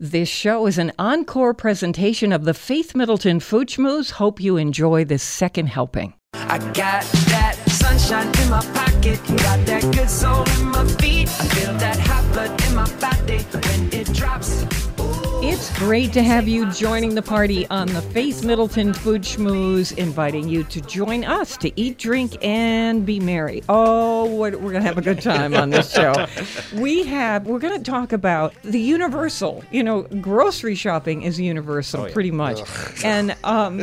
This show is an encore presentation of the Faith Middleton Food Schmooze. Hope you enjoy this second helping. I got that sunshine in my pocket, got that good soul in my feet. I feel that hot blood in my body when it drops. It's great to have you joining the party on the Faith Middleton Food Schmooze, inviting you to join us to eat, drink, and be merry. Oh, we're going to have a good time on this show. We're going to talk about the universal. You know, grocery shopping is universal, pretty much. And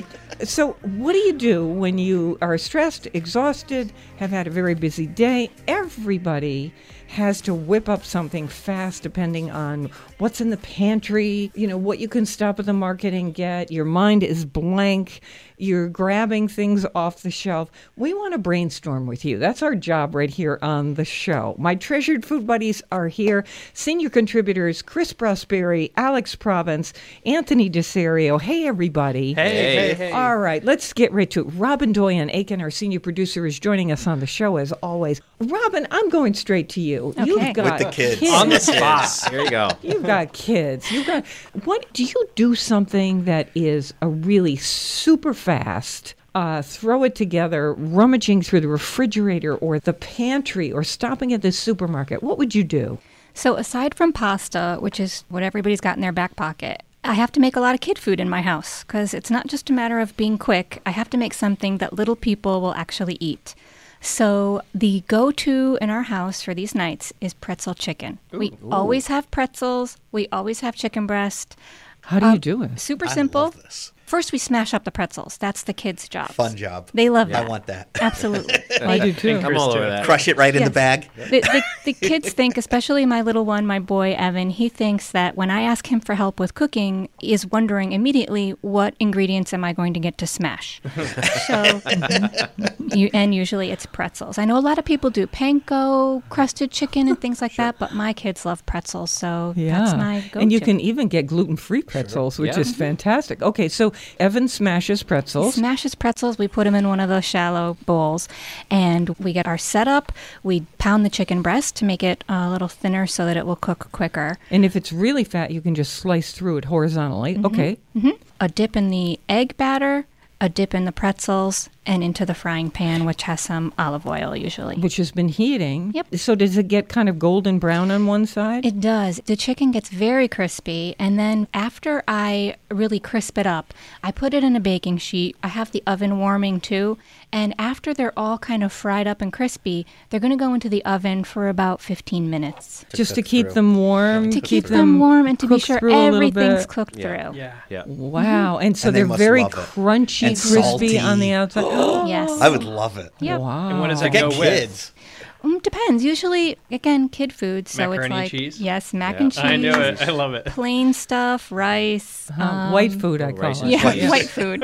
so what do you do when you are stressed, exhausted, have had a very busy day? Everybody has to whip up something fast depending on what's in the pantry, you know, what you can stop at the market and get. Your mind is blank. You're grabbing things off the shelf. We want to brainstorm with you. That's our job right here on the show. My treasured food buddies are here. Senior contributors Chris Prosperi, Alex Province, Anthony DeSario. Hey, everybody. Hey. All right, let's get right to it. Robin Doyen-Aiken, our senior producer, is joining us on the show as always. Robin, I'm going straight to you. Okay. You've got With the kids. On the spot. Here you go. You've got kids. What do you do something that is a really super fast, throw it together, rummaging through the refrigerator or the pantry or stopping at the supermarket? What would you do? So aside from pasta, which is what everybody's got in their back pocket, I have to make a lot of kid food in my house because it's not just a matter of being quick. I have to make something that little people will actually eat. So the go-to in our house for these nights is pretzel chicken. We always have pretzels. We always have chicken breast. How do you do it? Super I simple. love this. First, we smash up the pretzels. That's the kids' job. Fun job. They love that. I want that. Absolutely. I do too. I'm all over that. Crush it right in the Yes. bag. The kids think, especially my little one, my boy Evan, he thinks that when I ask him for help with cooking, is wondering immediately what ingredients am I going to get to smash. So, and usually it's pretzels. I know a lot of people do panko, crusted chicken, and things like that, but my kids love pretzels, so that's my go-to. And you can even get gluten-free pretzels, which is fantastic. Okay, so Evan smashes pretzels. He smashes pretzels. We put them in one of those shallow bowls, and we get our setup. We pound the chicken breast to make it a little thinner so that it will cook quicker. And if it's really fat, you can just slice through it horizontally. Okay. A dip in the egg batter, a dip in the pretzels, and into the frying pan, which has some olive oil usually. Which has been heating. Yep. So does it get kind of golden brown on one side? It does. The chicken gets very crispy, and then after I really crisp it up, I put it in a baking sheet. I have the oven warming too, and after they're all kind of fried up and crispy, they're going to go into the oven for about 15 minutes. Just to keep them warm? To keep them warm and to be cooked sure through a little everything's bit? cooked through. Yeah. Wow. And so And they they're must very love it. crunchy, And crispy salty. on the outside. Yes. I would love it. Yep. Wow. And what does To that get go kids. Depends. Usually, again, kid food. So Macaroni it's like, and cheese? yes, mac and cheese. I knew it. I love it. Plain stuff, rice. White food, I call rice it. is Yeah, white food.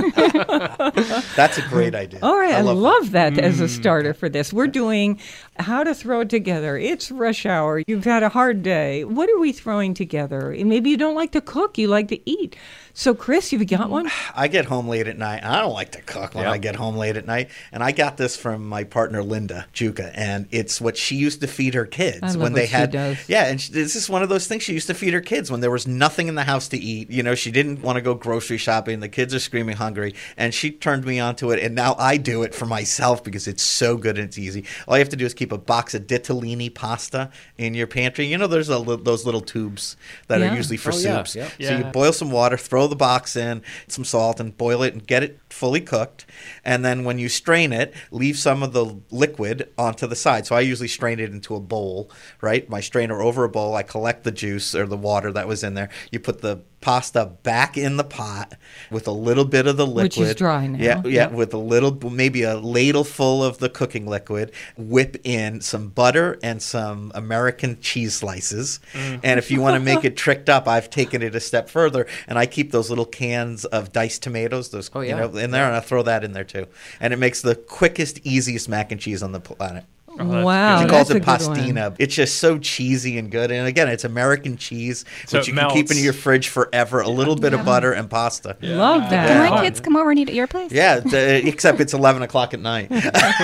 That's a great idea. All right, I love that as Mm. a starter for this. We're doing how to throw it together. It's rush hour. You've had a hard day. What are we throwing together? Maybe you don't like to cook. You like to eat. So, Chris, you've got one? I get home late at night. I don't like to cook when I get home late at night. And I got this from my partner, Linda Juka. And it's what she used to feed her kids I love when they what she had. does. Yeah, and this is one of those things she used to feed her kids when there was nothing in the house to eat. You know, she didn't want to go grocery shopping. The kids are screaming hungry. And she turned me onto it. And now I do it for myself because it's so good and it's easy. All you have to do is keep a box of ditalini pasta in your pantry. You know, there's those little tubes that Yeah. are usually for yeah. soups. Yeah. So you boil some water, throw the box in, some salt, and boil it and get it fully cooked. And then when you strain it, leave some of the liquid onto the side. So I usually strain it into a bowl, right? My strainer over a bowl. I collect the juice or the water that was in there. You put the pasta back in the pot with a little bit of the liquid. Which is dry now. Yeah, Yep. with a little, maybe a ladle full of the cooking liquid. Whip in some butter and some American cheese slices. And if you want to make it tricked up, I've taken it a step further, and I keep those little cans of diced tomatoes, you know, in there, and I throw that in there too. And it makes the quickest, easiest mac and cheese on the planet. Wow, She calls that's it a good one. pastina. It's just so cheesy and good. And again, it's American cheese, So which it you can keep in melts. your fridge forever. A little bit of butter and pasta. Love that. Can Yeah. my kids come over and eat at your place? Yeah, except it's 11 o'clock at night.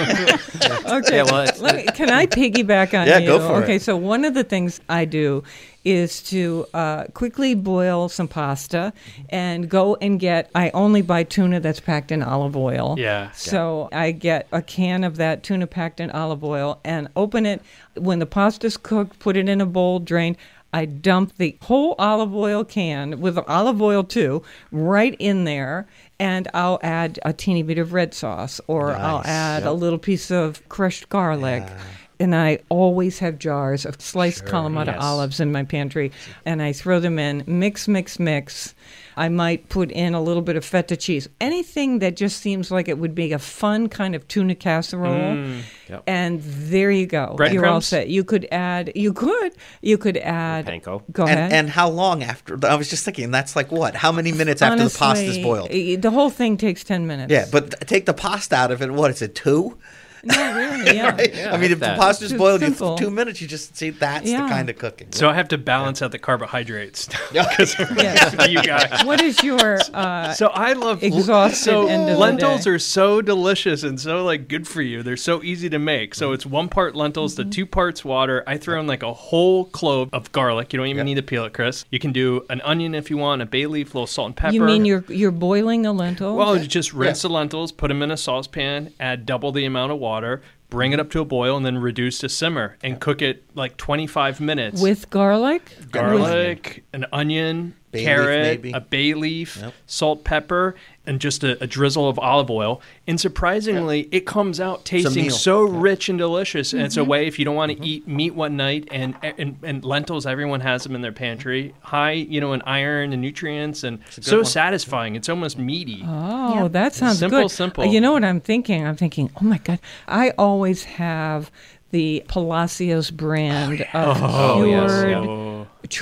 Okay. Yeah, well, it's- Can I piggyback on Yeah, you? go for it. Okay, so one of the things I do is to quickly boil some pasta and go and get, I only buy tuna that's packed in olive oil. Yeah. So I get a can of that tuna packed in olive oil and open it. When the pasta's cooked, put it in a bowl, drain. I dump the whole olive oil can, with olive oil too, right in there, and I'll add a teeny bit of red sauce, or I'll add a little piece of crushed garlic. And I always have jars of sliced Kalamata olives in my pantry, and I throw them in, mix. I might put in a little bit of feta cheese. Anything that just seems like it would be a fun kind of tuna casserole. And there you go. You're all set. You could add Panko. Go ahead. And how long after? I was just thinking, that's like what? How many minutes after the pasta's boiled? The whole thing takes 10 minutes. Yeah, but take the pasta out of it. What is it, 2? No, really, yeah. Right? Yeah, I mean, if the pasta's It's boiled simple. in 2 minutes, you just see that's the kind of cooking. So I have to balance out the carbohydrates. Yes. You guys. What is your So I love exhausted end of the lentils day? are so delicious and so like good for you. They're so easy to make. So it's 1 part lentils to 2 parts water. I throw in like a whole clove of garlic. You don't even need to peel it, Chris. You can do an onion if you want, a bay leaf, a little salt and pepper. You mean you're boiling a lentil? Well, you just rinse the lentils, put them in a saucepan, add double the amount of water, bring it up to a boil, and then reduce to simmer and cook it like 25 minutes. with garlic? Garlic, an onion, Bay leaf, carrot, maybe. a bay leaf, salt, pepper, and just a drizzle of olive oil. And surprisingly, it comes out tasting meal. so rich and delicious. And it's a way, if you don't want to eat meat one night, and lentils, everyone has them in their pantry, high, in iron and nutrients, and so satisfying. It's almost meaty. Oh, that sounds good. Simple. You know what I'm thinking? I'm thinking, oh my God, I always have the Palacios brand of cured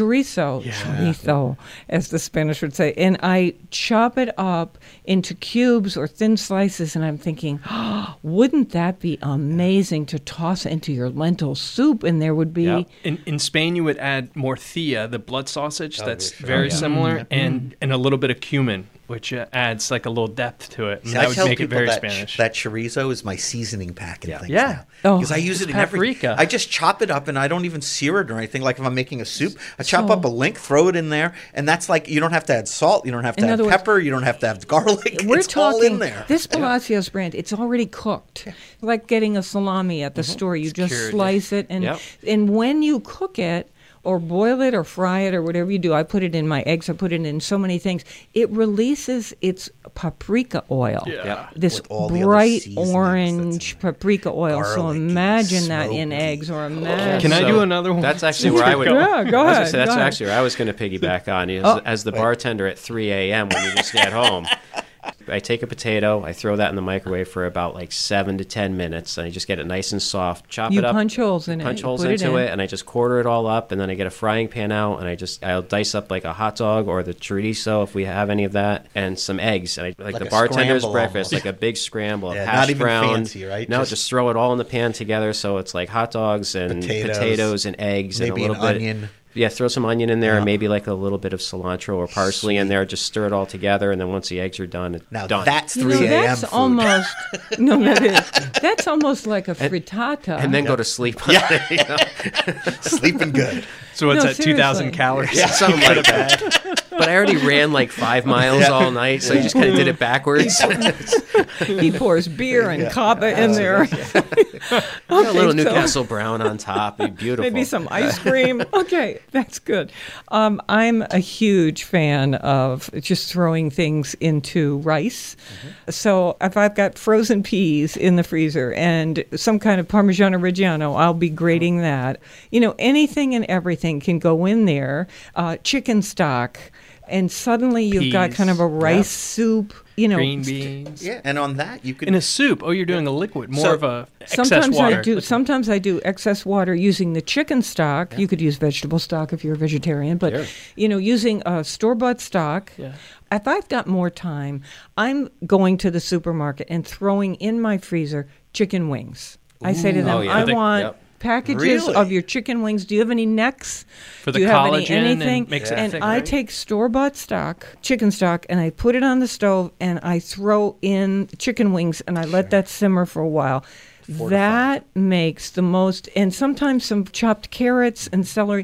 chorizo, as the Spanish would say. And I chop it up into cubes or thin slices, and I'm thinking, wouldn't that be amazing to toss into your lentil soup? And there would be... In Spain, you would add morcilla, the blood sausage that's very similar, and a little bit of cumin, which adds like a little depth to it. And that would make it very Spanish. That chorizo is my seasoning pack and things Yeah. now. Because I use it in everything. paprika. I just chop it up and I don't even sear it or anything. Like if I'm making a soup, I chop up a link, throw it in there, and that's like, you don't have to add salt, you don't have to add pepper, you don't have to have garlic. We're it's talking all in there. This Palacios brand, it's already cooked. Like getting a salami at the store. You just cured. slice it, and when you cook it, or boil it or fry it or whatever you do, I put it in my eggs, I put it in so many things, it releases its paprika oil. This With all the other bright seasonings orange paprika oil. So garlic and imagine that in smoky. eggs, or imagine... Can I do another one? That's actually where I would. Yeah, go I was gonna ahead, say, that's go ahead. actually where I was going to piggyback on. As the bartender at 3 a.m. when you just get home, I take a potato, I throw that in the microwave for about like 7 to 10 minutes, and I just get it nice and soft. Chop You it up, punch holes in it, punch you holes put it into in. it, and I just quarter it all up, and then I get a frying pan out, and I'll dice up like a hot dog or the chorizo if we have any of that, and some eggs, and Like the a bartender's scramble breakfast, almost. like a big scramble, Yeah, hash not even brown. fancy, right? No, Just- just throw it all in the pan together, so it's like hot dogs and potatoes and eggs maybe and a little an bit. onion. Yeah, throw some onion in there and maybe like a little bit of cilantro or parsley in there. Just stir it all together, and then once the eggs are done, it's Now done. that's 3 You know, a.m. that's food. almost... No, that is. That's almost like a frittata. and then go to sleep. Sleeping good. So it's No, at 2,000 seriously. calories. Something like that. But I already ran like 5 miles all night, so you just kind of did it backwards. He pours beer and kava in there. A little so- Newcastle Brown on top. It'd be beautiful. Maybe some ice cream. Okay, that's good. I'm a huge fan of just throwing things into rice. So if I've got frozen peas in the freezer and some kind of Parmigiano Reggiano, I'll be grating that. Anything and everything can go in there. Chicken stock. And suddenly you've got Peas. kind of a rice soup. Green beans. Yeah, and on that you could In a soup. Oh, you're doing a liquid, more So, of a excess Sometimes water. I do. Sometimes I do excess water using the chicken stock. You could use vegetable stock if you're a vegetarian, but using store-bought stock. Yeah. If I've got more time, I'm going to the supermarket and throwing in my freezer chicken wings. I say to them, Oh, yeah. I want Yep. packages Really? of your chicken wings. Do you have any necks? For the Do you have collagen and anything? makes it And thick, I right? take store-bought stock, chicken stock, and I put it on the stove, and I throw in chicken wings, and I let that simmer for a while. That makes the most, and sometimes some chopped carrots and celery.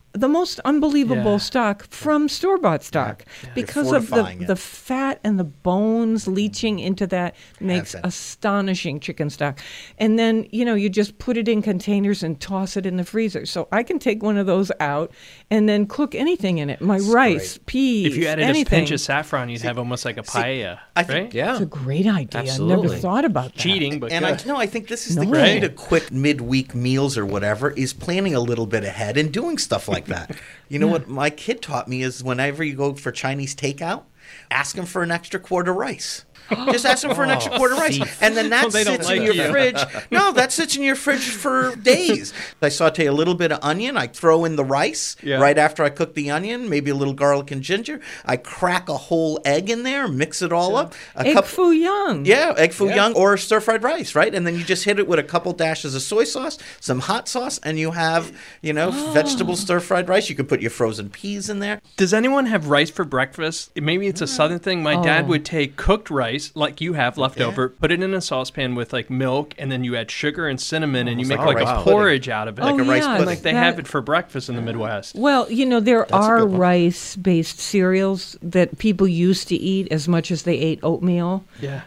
the most unbelievable Yeah. stock from store-bought stock because You're of fortifying it. the fat and the bones leaching into that makes Heaven. astonishing chicken stock. And then, you just put it in containers and toss it in the freezer. So I can take one of those out and then cook anything in it. My rice, peas, If you added anything. a pinch of saffron, you'd have almost like a paella, I think- right? Yeah. It's a great idea. I Absolutely. never thought about that. Cheating, but And good. I think this is the No. key Right. to quick midweek meals or whatever is planning a little bit ahead and doing stuff like that. You know what my kid taught me is whenever you go for Chinese takeout, ask them for an extra quart of rice. Just ask them for an extra quart of rice. And then that They don't sits like in your you. fridge. No, that sits in your fridge for days. I saute a little bit of onion. I throw in the rice Yeah. right after I cook the onion, maybe a little garlic and ginger. I crack a whole egg in there, mix it all up. Egg foo young. Yeah, egg foo young or stir-fried rice, right? And then you just hit it with a couple dashes of soy sauce, some hot sauce, and you have, vegetable stir-fried rice. You can put your frozen peas in there. Does anyone have rice for breakfast? Maybe it's a southern thing. My dad Oh. would take cooked rice, like you have left over, put it in a saucepan with like milk, and then you add sugar and cinnamon, and you make like like rice a pudding. porridge out of it. Like a rice pudding. Like they have it for breakfast in the Midwest. Well, there a are good one. rice-based cereals that people used to eat as much as they ate oatmeal. Yeah.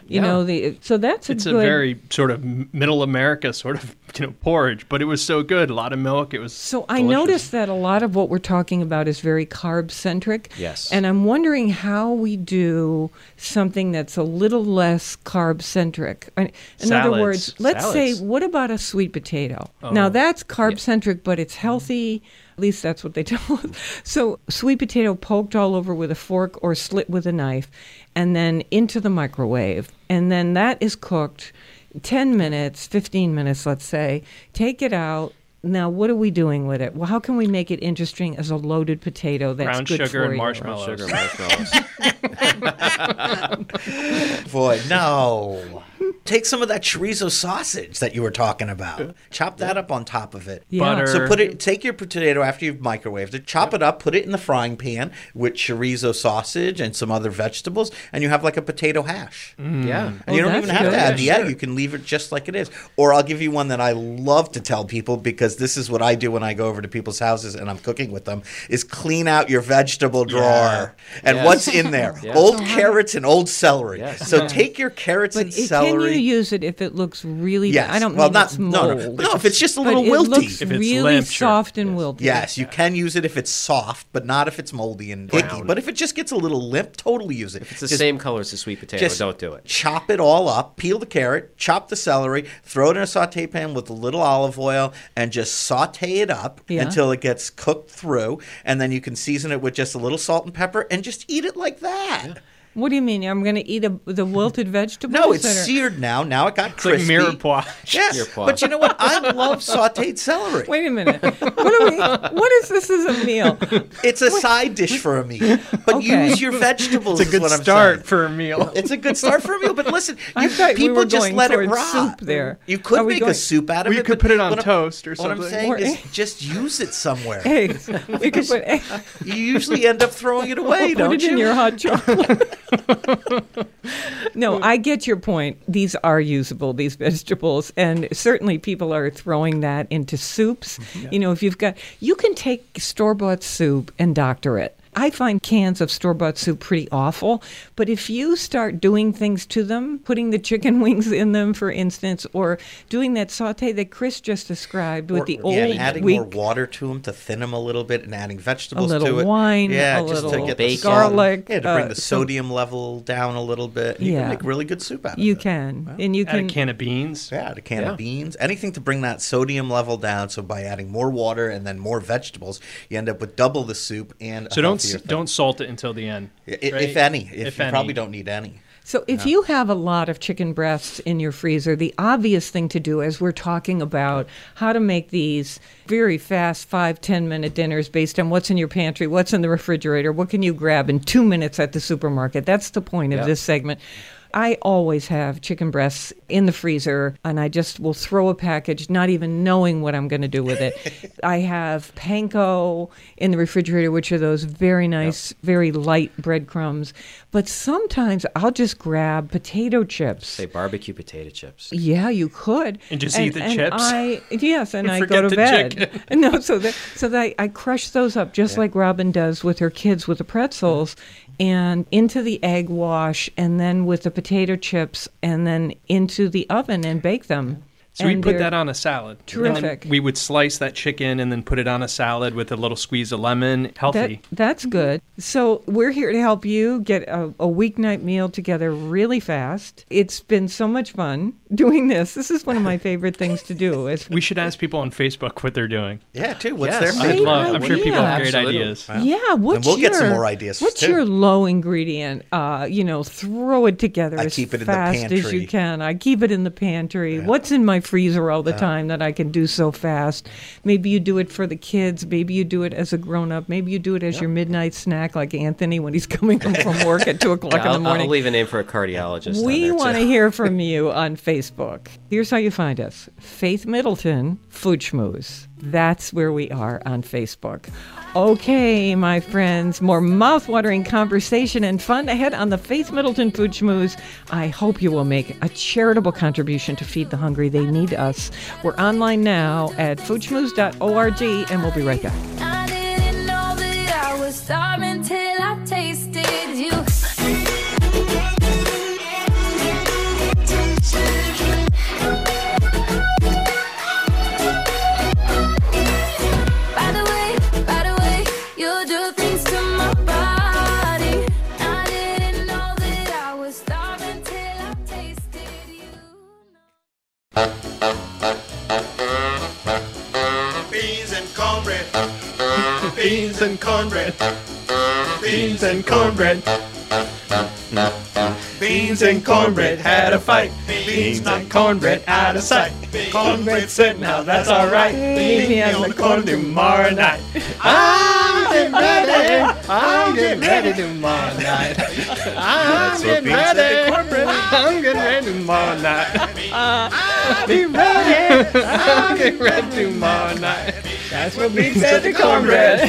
So that's It's a a good. very sort of middle America sort of porridge, but it was so good. A lot of milk. It was So I delicious. noticed that a lot of what we're talking about is very carb-centric. Yes. And I'm wondering how we do something that's a little less carb-centric. In other Salads. words, let's say, Salads. what about a sweet potato? Now, that's carb-centric, but it's healthy. At least that's what they tell us. So sweet potato poked all over with a fork or slit with a knife, and then into the microwave. And then that is cooked 10 minutes, 15 minutes, let's say. Take it out. Now, what are we doing with it? Well, how can we make it interesting as a loaded potato that's Brown good sugar for and you? marshmallows. Sugar marshmallows. Boy, no. Take some of that chorizo sausage that you were talking about. Chop that up on top of it. Yeah. Butter. So take your potato after you've microwaved it, chop it up, put it in the frying pan with chorizo sausage and some other vegetables, and you have like a potato hash. Yeah. And you don't that's even have good. to add the Yeah, egg. sure. You can leave it just like it is. Or I'll give you one that I love to tell people because this is what I do when I go over to people's houses and I'm cooking with them is clean out your vegetable drawer. And Yes. what's in there? Yes. Old carrots and old celery. Yes. So take your carrots But and can celery. you use it if it looks really Yes. I don't well, mean not it's no, mold. no. If it's just a But little it wilty. looks If it's really limp, sure. soft and wilty. Yes, you can use it if it's soft, but not if it's moldy and icky. Brown. But if it just gets a little limp, totally use it. If it's the Just same color as the sweet potato, just don't do it. Chop it all up, peel the carrot, chop the celery, throw it in a saute pan with a little olive oil, and just saute it up Yeah. until it gets cooked through. And then you can season it with just a little salt and pepper and just eat it like that. What do you mean? I'm going to eat the wilted vegetables? No, it's that are- seared now. Now it got It's crispy. like mirepoix. Yes, Mirepoix. but you know what? I love sauteed celery. Wait a minute. What is this as a meal? It's a side dish for a meal. But Okay. use your vegetables. It's a is good what I'm start saying. for a meal. It's a good start for a meal, but listen, I thought we people were just going let it towards rot. soup there. You could Are we make going- a soup out of Well, it. you could but put it on what I'm- toast or What I'm something. saying Or is egg. just use it somewhere. Eggs. We could put eggs. You usually end up throwing it away, Put don't it you? in your hot chocolate. No, I get your point. These are usable, these vegetables, and certainly people are throwing that into soups. If you can take store-bought soup and doctor it. I find cans of store-bought soup pretty awful, but if you start doing things to them, putting the chicken wings in them, for instance, or doing that saute that Chris just described with the old adding weak, more water to them to thin them a little bit, and adding vegetables A little to it. wine, yeah, a just to little get bacon. the salt. garlic, Yeah, to bring the some- sodium level down a little bit. You Yeah. can make really good soup out of you it. can, and you Add a can. can of beans. Yeah, a can Yeah. of beans, anything to bring that sodium level down. So by adding more water and then more vegetables, you end up with double the soup and a So healthier thing. don't salt it until the end. If right? any. If You any. probably don't need any. So if you have a lot of chicken breasts in your freezer, the obvious thing to do as we're talking about how to make these very fast 5-10 minute dinners based on what's in your pantry, what's in the refrigerator, what can you grab in 2 minutes at the supermarket. That's the point of Yeah. this segment. I always have chicken breasts in the freezer, and I just will throw a package, not even knowing what I'm going to do with it. I have panko in the refrigerator, which are those very nice, very light breadcrumbs. But sometimes I'll just grab potato chips. Say barbecue potato chips. Yeah, you could. And just eat the chips? I go Forget to the bed. chicken. No, so that I crush those up just like Robin does with her kids with the pretzels, and into the egg wash, and then with the potato chips, and then into the oven and bake them. So we And put they're that on a salad. terrific. And then we would slice that chicken and then put it on a salad with a little squeeze of lemon. Healthy. That's good. So we're here to help you get a weeknight meal together really fast. It's been so much fun doing this. This is one of my favorite things to do. We should ask people on Facebook what they're doing. Yeah, too. What's Yes. their I'd favorite? I'm sure people have great Absolutely. ideas. Yeah, what's we'll your, get some more ideas, What's too. your low ingredient? Throw it together I as keep it in the fast as pantry. you can. I keep it in the pantry. What's in my freezer all the time that I can do so fast? Maybe you do it for the kids. Maybe you do it as a grown-up. Maybe you do it as your midnight snack, like Anthony when he's coming home from work at 2 o'clock in the morning. I'll leave a name for a cardiologist. We on want there to too. hear from you on Facebook. Here's how you find us. Faith Middleton, Food Schmooze. That's where we are on Facebook. Okay, my friends, more mouth-watering conversation and fun ahead on the Faith Middleton Food Schmooze. I hope you will make a charitable contribution to feed the hungry. They need us. We're online now at foodschmooze.org, and we'll be right back. I didn't know that I was starving till I tasted you. By the way, you do things to my body. I didn't know that I was starving till I tasted you. Beans and cornbread. Beans and cornbread. Beans and cornbread. Beans and cornbread had a fight. Beans and cornbread out of sight. Cornbread said, now that's alright. Meet me on the corner tomorrow night. I'm getting ready. I'm getting ready tomorrow night. I'm getting ready. I'm getting ready tomorrow night. I'll be ready. I'm getting ready tomorrow night. That's what we said to cornbread.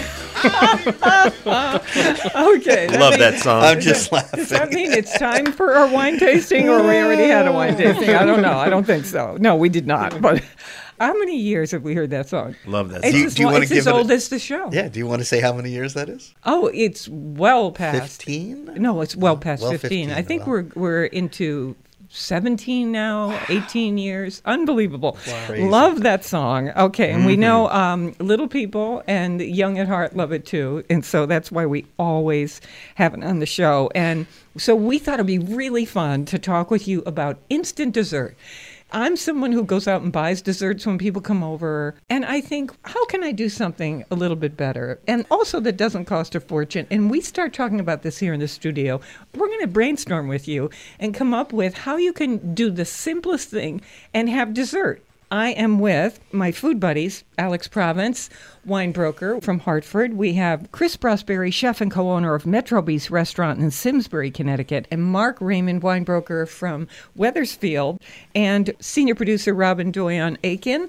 Okay. Love that song. I'm just Does that laughing. mean it's time for our wine tasting, or we already had a wine tasting? I don't know. I don't think so. No, we did not. But how many years have we heard that song? Love that It's song. as, do you wanna it's give as it a- old as the show. Yeah, do you want to say how many years that is? Oh, it's well past. 15? No, it's well past Well, 15. I 15, think well. we're into 17 now, 18 years. Unbelievable. Crazy. Love that song. Okay, and we know little people and young at heart love it too. And so that's why we always have it on the show. And so we thought it'd be really fun to talk with you about instant dessert. I'm someone who goes out and buys desserts when people come over, and I think, how can I do something a little bit better? And also that doesn't cost a fortune. And we start talking about this here in the studio. We're going to brainstorm with you and come up with how you can do the simplest thing and have dessert. I am with my food buddies, Alex Province, wine broker from Hartford. We have Chris Brosberry, chef and co-owner of Metrobeast Restaurant in Simsbury, Connecticut, and Mark Raymond, wine broker from Wethersfield, and senior producer Robin Doyon Aiken.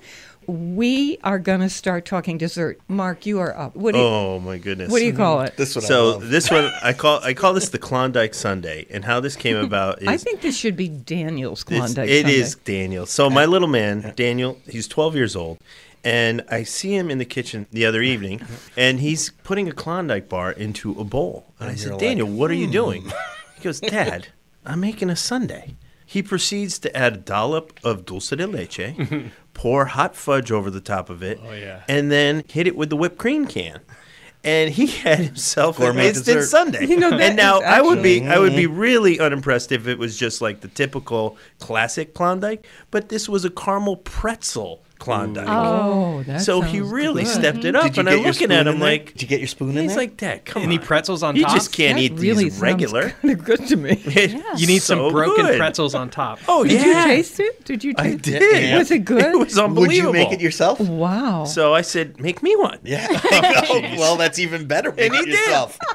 We are going to start talking dessert. Mark, you are up. What do you, Oh my goodness. what do you call it? This one I So love. this one I call this the Klondike Sundae, and how this came about is I think this should be Daniel's Klondike It Sundae. is Daniel. So my little man, Daniel, he's 12 years old, and I see him in the kitchen the other evening, and he's putting a Klondike bar into a bowl. And I And said, you're Daniel, like, what are you doing? He goes, Dad, I'm making a sundae. He proceeds to add a dollop of dulce de leche, pour hot fudge over the top of it, and then hit it with the whipped cream can. And he had himself an Gourmet instant dessert. sundae. You know, that and now is I would actually- be really unimpressed if it was just like the typical classic Klondike, but this was a caramel pretzel Klondike. Oh, that So he sounds really good. stepped it up, Did you and get I'm your looking spoon at in him there? like, Did you get your spoon in he's there? like, Dad, come Any on. pretzels on You top? just can't That eat really these sounds regular. kind of good to me. You need some So broken good. pretzels on top. Oh, Did yeah. you taste it? Did you I taste did. it? Was it good? It was Would unbelievable. you make it yourself? Wow. So I said, make me one. Yeah. Oh, well, that's even better. Make And he it did. yourself.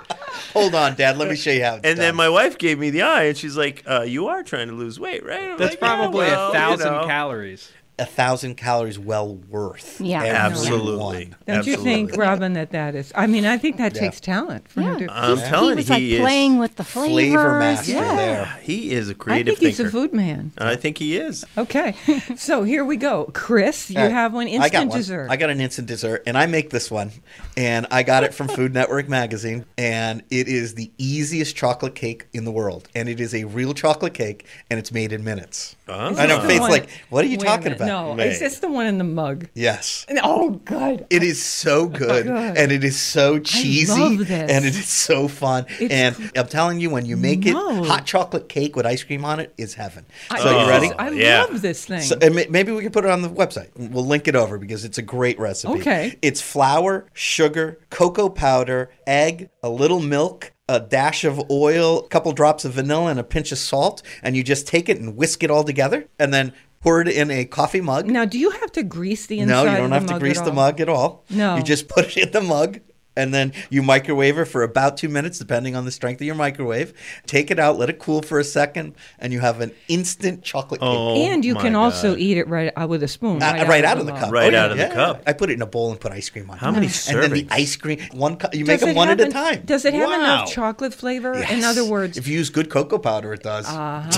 Hold on, Dad. Let me show you how it's And then done. my wife gave me the eye, and she's like, "You are trying to lose weight, right?" I'm That's like, "Yeah, probably well, 1,000 calories. 1,000 calories well worth. Yeah. every Absolutely. one. Don't you think, Robin, that is? I mean, I think that takes talent for him to. I'm He telling was you, like he is. playing with the flavors. Flavor master Yeah. there. He is a I creative think he's thinker. a food man. I think he is. Okay, so here we go. Chris, you All right. have one I got instant one. dessert. I got an instant dessert, and I make this one. And I got it from Food Network magazine, and it is the easiest chocolate cake in the world. And it is a real chocolate cake, and it's made in minutes. Oh. I know The Faith's one- like, what are you Wait a talking minute. about? No, it's just the one in the mug. Yes. Oh, good. It is so good, good. and it is so cheesy, love this. and it is so fun. It's and I'm telling you, when you make it, No. hot chocolate cake with ice cream on it is heaven. I- So you ready? I Yeah. love this thing. So, and maybe we can put it on the website. We'll link it over because it's a great recipe. Okay. It's flour, sugar, cocoa powder, egg, a little milk, a dash of oil, a couple drops of vanilla, and a pinch of salt. And you just take it and whisk it all together, and then pour it in a coffee mug. Now, do you have to grease the inside? No, you of don't the have to mug grease at the all? mug at all. No. You just put it in the mug. And then you microwave it for about 2 minutes, depending on the strength of your microwave. Take it out, let it cool for a second, and you have an instant chocolate cake. And you my can also God. eat it right with a spoon. Right out of the mug. cup. Right Oh, yeah, out of the yeah. cup. I put it in a bowl and put ice cream on it. How many And then the servings? ice cream, one cup. You Does make them it one have at a en- time. Does it have Wow. enough chocolate flavor? In Yes. other words, if you use good cocoa powder, it does.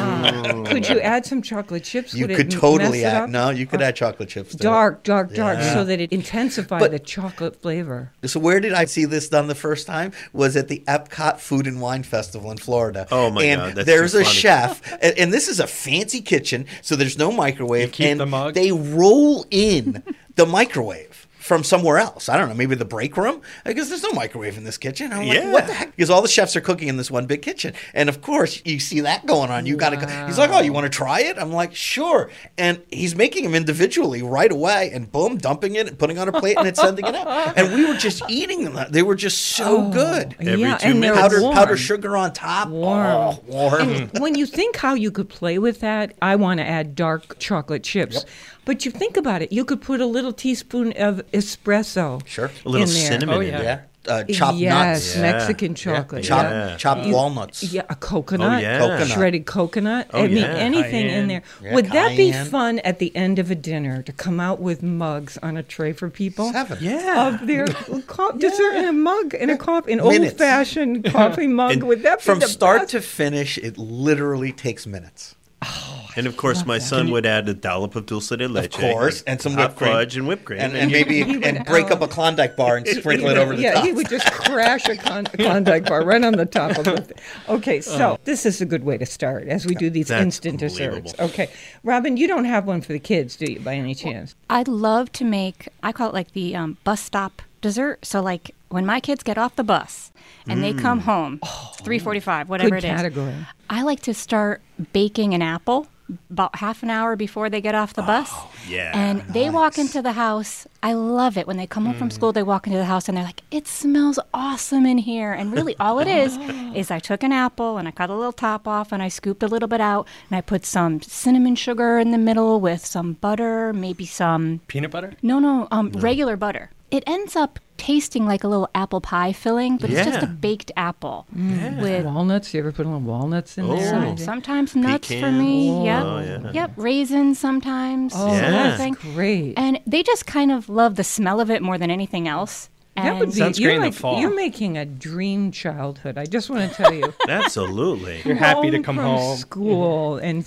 could you add some chocolate chips? you Would could it totally mess it add. up? No, you could add chocolate chips. To it. Dark, Yeah. so that it intensifies But- the chocolate flavor. So where did I see this done the first time? Was at the Epcot Food and Wine Festival in Florida. Oh, my and God, that's there's too a funny. chef, and this is a fancy kitchen, so there's no microwave. You keep and the mug? they roll in the microwave from somewhere else. I don't know, maybe the break room? Because there's no microwave in this kitchen. I'm like, Yeah. what the heck? Because all the chefs are cooking in this one big kitchen. And of course, you see that going on. You got to go. He's like, oh, you want to try it? I'm like, sure. And he's making them individually right away and boom, dumping it and putting on a plate and it's sending it out. And we were just eating them. They were just so good. Every yeah, 2 and they're minutes. warm. Powdered sugar on top. Warm. Oh, warm. And when you think how you could play with that, I want to add dark chocolate chips. But you think about it, you could put a little teaspoon of espresso. Sure. A little in there. cinnamon Oh, in yeah. there. Yeah. Chopped yes, nuts. Mexican chocolate. Chopped, yeah. chopped walnuts. Yeah, a coconut, Oh, yeah. Coconut. shredded coconut. Oh, I mean, yeah. anything in Cayenne. there. Yeah, Would that be cayenne. fun at the end of a dinner to come out with mugs on a tray for people? Seven. Yeah. Of their dessert in a mug, in a coffee, an Minutes. old-fashioned coffee mug. And Would that be From the start best? to finish, it literally takes minutes. And of course, my son would add a dollop of dulce de leche. Of course, and some hot whipped cream. fudge and whipped cream. And maybe and break up a Klondike bar and sprinkle it over the yeah, top. he would just crash a Klondike bar right on the top of it. Okay, so this is a good way to start as we do these That's instant desserts. unbelievable. Okay, Robin, you don't have one for the kids, do you, by any chance? I'd love to make, I call it like the bus stop dessert. So like when my kids get off the bus and they come home, 3:45, whatever Good it is. category. I like to start baking an apple about half an hour before they get off the bus. yeah, And they walk into the house. I love it. When they come home from school, they walk into the house and they're like, it smells awesome in here. And really all it is I took an apple and I cut a little top off and I scooped a little bit out and I put some cinnamon sugar in the middle with some butter, maybe some, Peanut butter? no, regular butter. It ends up tasting like a little apple pie filling, but it's just a Yeah. baked apple with Walnuts? You ever put a little walnuts in Oh. there? some, sometimes nuts for Pecans. me. Yep. Oh, yeah. Yep. Raisins sometimes. Oh, Yeah. that's Thing. great. And they just kind of love the smell of it more than anything else. That would And be, Sounds you're great in the like- fall. You're making a dream childhood. I just want to tell you. Absolutely. You're happy to come from home. school and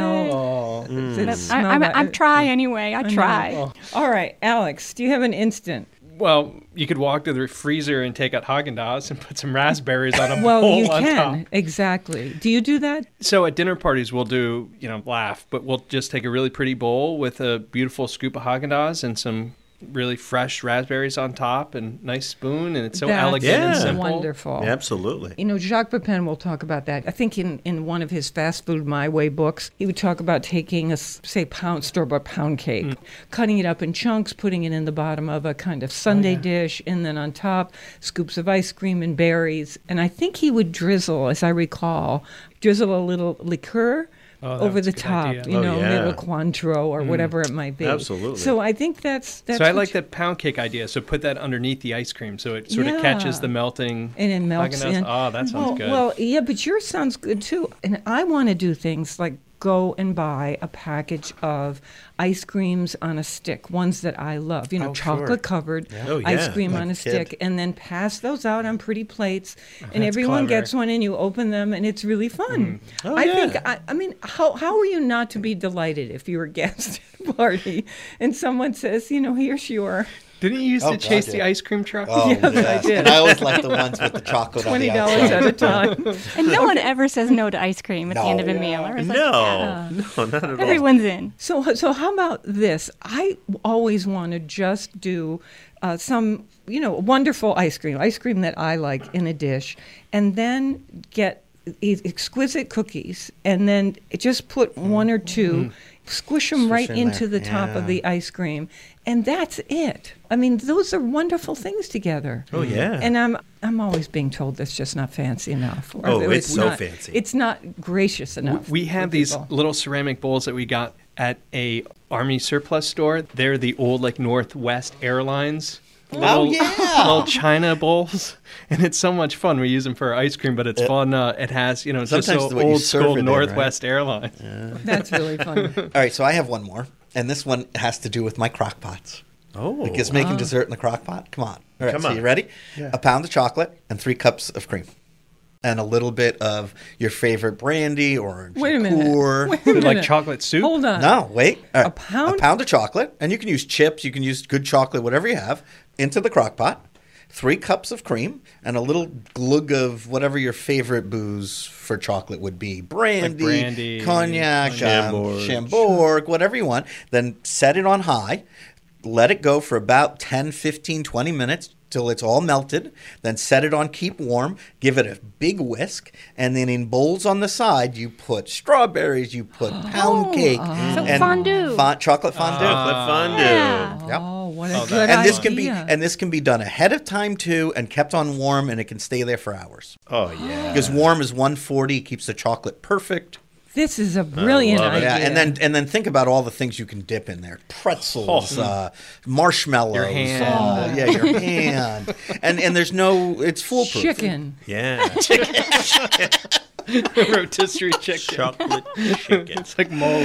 smell. I try anyway. I try. All right, Alex, do you have an instant? Well, you could walk to the freezer and take out Haagen-Dazs and put some raspberries on a Well, bowl you on can. top. Exactly. Do you do that? So at dinner parties, we'll do, laugh, but we'll just take a really pretty bowl with a beautiful scoop of Haagen-Dazs and some really fresh raspberries on top and nice spoon, and it's so That's elegant and Yeah. simple. wonderful. Absolutely. You know, Jacques Pepin will talk about that. I think in one of his Fast Food My Way books, he would talk about taking say store-bought pound cake, cutting it up in chunks, putting it in the bottom of a kind of sundae dish, and then on top, scoops of ice cream and berries. And I think he would drizzle, as I recall, a little liqueur Oh, that over was the a good top, idea. you Oh, know, yeah. little Cointreau or whatever it might be. Absolutely. So I think that's So I what like you- that pound cake idea. So put that underneath the ice cream so it sort Yeah. of catches the melting. and it melts Haagen-Dazs. in. Oh, that sounds good. Well, yeah, but yours sounds good too. And I want to do things like go and buy a package of ice creams on a stick, ones that I love, you know, Oh, sure. chocolate covered Oh, ice yeah. cream Like on a a stick, kid. and then pass those out on pretty plates, and That's everyone clever. gets one, and you open them, and it's really fun. Oh, I yeah. think, I mean, how are you not to be delighted if you're a guest at a party and someone says, you know, here's your Didn't you used Oh, to God, chase yeah. the ice cream truck? Oh, Yes, I yes. did. And I always like the ones with the chocolate on the $20 outside. at a time. And no one ever says no to ice cream at the end of a No. meal. Everyone's like, No, "Yeah." no, not at all. Everyone's in. So how about this? I always want to just do some, you know, wonderful ice cream that I like in a dish, and then get exquisite cookies, and then just put one or two, squish them right in into there. the top of Yeah. the ice cream, and that's it. I mean, those are wonderful things together. Oh, yeah. And I'm always being told that's just not fancy enough. Or Oh, it's so not- fancy. It's not gracious enough. We have for these people. little ceramic bowls that we got at a Army surplus store. They're the old like Northwest Airlines. Little, yeah. little China bowls, and it's so much fun. We use them for ice cream, but it's fun. It has, you know, it's just Sometimes so what you old serve school it in, Northwest Airlines. That's really fun. All right, so I have one more, and this one has to do with my crock pots. Oh, Because making dessert in the crock pot, come on. All right, Come so on. you ready? Yeah. A pound of chocolate and 3 cups of cream. And a little bit of your favorite brandy or Wait a minute. liqueur. Wait a minute. Like chocolate soup. Hold on. No, wait. All right. A pound? of chocolate, and you can use chips, you can use good chocolate, whatever you have, into the crock pot. 3 cups of cream and a little glug of whatever your favorite booze for chocolate would be. Brandy, brandy, cognac, Chambord. Chambord, whatever you want. Then set it on high. Let it go for about 10, 15, 20 minutes till it's all melted. Then set it on keep warm. Give it a big whisk. And then in bowls on the side, you put strawberries, you put pound cake. So fondue. Chocolate fondue. chocolate fondue. Yeah. Yep. Oh, what a Oh, good And this idea. can be done ahead of time too, and kept on warm, and it can stay there for hours. Oh, yeah. Because warm is 140, keeps the chocolate perfect. This is a brilliant love it. idea. Yeah, and then think about all the things you can dip in there: pretzels, marshmallows, Your hand. yeah, your hand, and there's no, it's foolproof. chicken. Yeah. Rotisserie chicken. Chocolate chicken. It's like mole.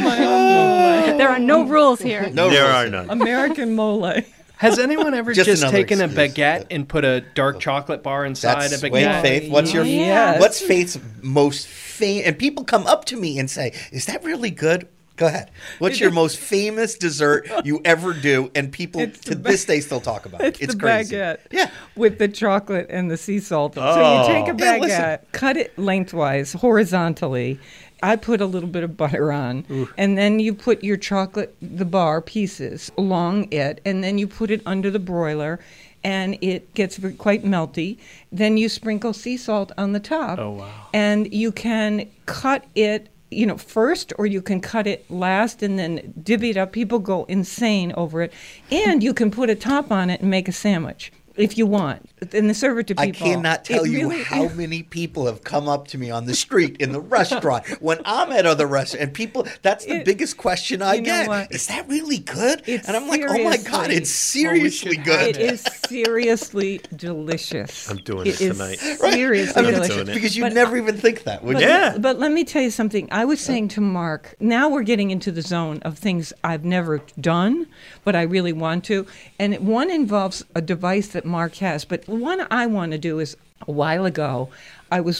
There are no rules here. No There rules. are none. American mole. Has anyone ever Just just, another taken a excuse. baguette and put a dark chocolate bar inside That's a wait, baguette? Faith. What's your Yes. what's Faith's most famous? And people come up to me and say, "Is that really good?" Go ahead. What's your most famous dessert you ever do? And people It's to the this day still talk about it. It's the crazy. baguette. Yeah. With the chocolate and the sea salt. So Oh. you take a Yeah, baguette, listen. cut it lengthwise, horizontally. I put a little bit of butter on, and then you put your chocolate, the bar pieces along it, and then you put it under the broiler, and it gets quite melty. Then you sprinkle sea salt on the top. Oh, wow. And you can cut it, you know, first, or you can cut it last and then divvy it up. People go insane over it. And you can put a top on it and make a sandwich if you want, and serve it to I people. cannot tell It you really how is. many people have come up to me on the street, in the restaurant, when I'm at other restaurants, and people, that's the biggest question I you know get. what? Is that really good? It's And I'm like, oh my God, seriously- it's seriously should good. It is seriously delicious. I'm doing It this is tonight. seriously I mean, delicious. doing it. because you'd But never even think that, would But, you? Yeah. but let me tell you something. I was saying to Mark, now we're getting into the zone of things I've never done, but I really want to. And one involves a device that Mark has, but one I want to do is a while ago, I was